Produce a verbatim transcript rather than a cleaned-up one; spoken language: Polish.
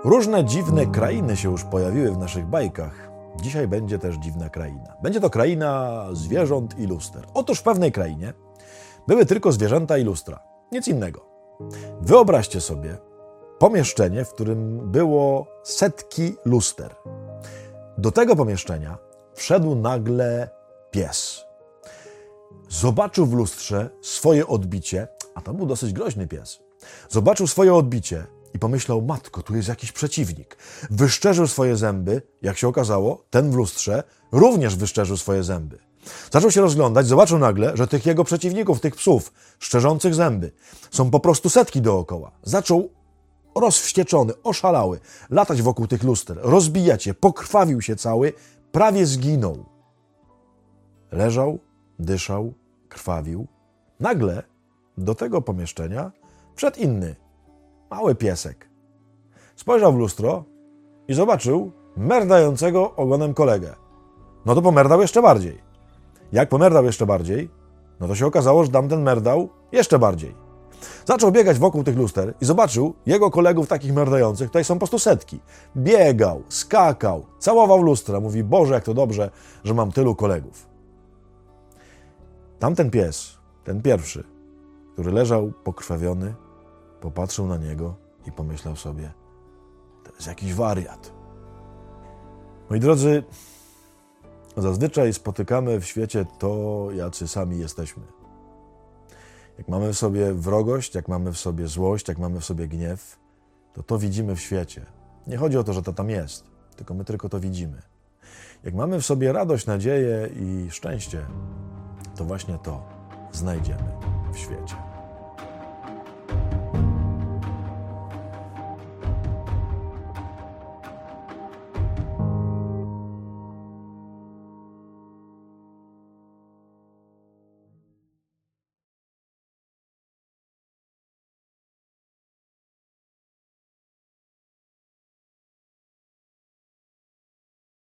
Różne dziwne krainy się już pojawiły w naszych bajkach. Dzisiaj będzie też dziwna kraina. Będzie to kraina zwierząt i luster. Otóż w pewnej krainie były tylko zwierzęta i lustra. Nic innego. Wyobraźcie sobie pomieszczenie, w którym było setki luster. Do tego pomieszczenia wszedł nagle pies. Zobaczył w lustrze swoje odbicie, a to był dosyć groźny pies. Zobaczył swoje odbicie i pomyślał, matko, tu jest jakiś przeciwnik. Wyszczerzył swoje zęby, jak się okazało, ten w lustrze również wyszczerzył swoje zęby. Zaczął się rozglądać, zobaczył nagle, że tych jego przeciwników, tych psów, szczerzących zęby, są po prostu setki dookoła. Zaczął rozwścieczony, oszalały, latać wokół tych luster, rozbijać je, pokrwawił się cały, prawie zginął. Leżał, dyszał, krwawił. Nagle do tego pomieszczenia wszedł inny, mały piesek. Spojrzał w lustro i zobaczył merdającego ogonem kolegę. No to pomerdał jeszcze bardziej. Jak pomerdał jeszcze bardziej, no to się okazało, że tamten merdał jeszcze bardziej. Zaczął biegać wokół tych luster i zobaczył jego kolegów takich merdających, tutaj są po prostu setki. Biegał, skakał, całował lustra. Mówi, Boże, jak to dobrze, że mam tylu kolegów. Tamten pies, ten pierwszy, który leżał pokrwawiony, popatrzył na niego i pomyślał sobie, to jest jakiś wariat. Moi drodzy, zazwyczaj spotykamy w świecie to, jacy sami jesteśmy. Jak mamy w sobie wrogość, jak mamy w sobie złość, jak mamy w sobie gniew, to to widzimy w świecie. Nie chodzi o to, że to tam jest, tylko my tylko to widzimy. Jak mamy w sobie radość, nadzieję i szczęście, to właśnie to znajdziemy w świecie.